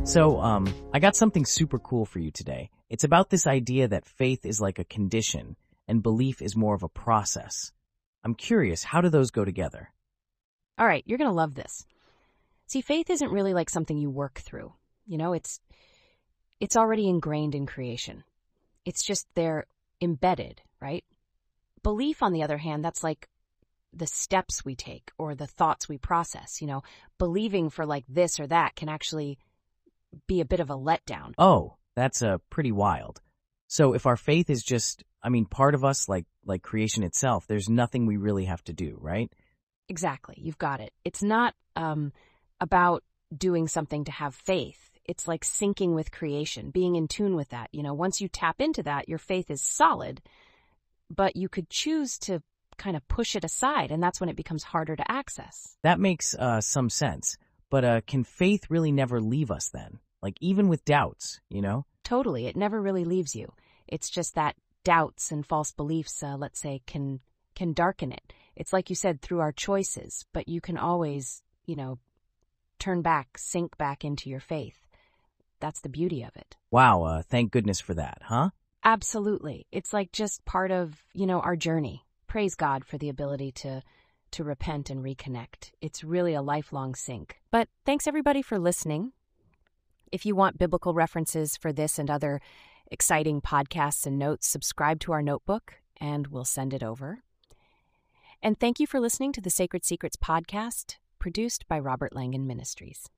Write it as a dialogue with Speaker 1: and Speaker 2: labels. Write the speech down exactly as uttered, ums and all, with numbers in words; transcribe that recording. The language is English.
Speaker 1: So, um, I got something super cool for you today. It's about this idea that faith is like a condition and belief is more of a process. I'm curious, how do those go together?
Speaker 2: All right, you're going to love this. See, faith isn't really like something you work through. You know, it's it's already ingrained in creation. It's just there embedded, right? Belief, on the other hand, that's like the steps we take or the thoughts we process. You know, believing for like this or that can actually be a bit of a letdown.
Speaker 1: Oh, that's uh, pretty wild. So if our faith is just, I mean, part of us, like like creation itself, there's nothing we really have to do, right?
Speaker 2: Exactly, you've got it. It's not um, about doing something to have faith. It's like syncing with creation, being in tune with that. You know, once you tap into that, your faith is solid, but you could choose to kind of push it aside, and that's when it becomes harder to access.
Speaker 1: That makes uh, some sense. But uh, can faith really never leave us then? Like, even with doubts, you know?
Speaker 2: Totally, it never really leaves you. It's just that doubts and false beliefs, uh, let's say, can can darken it. It's like you said, through our choices, but you can always, you know, turn back, sink back into your faith. That's the beauty of it.
Speaker 1: Wow, uh, thank goodness for that, huh?
Speaker 2: Absolutely. It's like just part of, you know, our journey. Praise God for the ability to to repent and reconnect. It's really a lifelong sync. But thanks everybody for listening. If you want biblical references for this and other exciting podcasts and notes, subscribe to our notebook and we'll send it over. And thank you for listening to the Sacred Secrets podcast, produced by Robert Langan Ministries.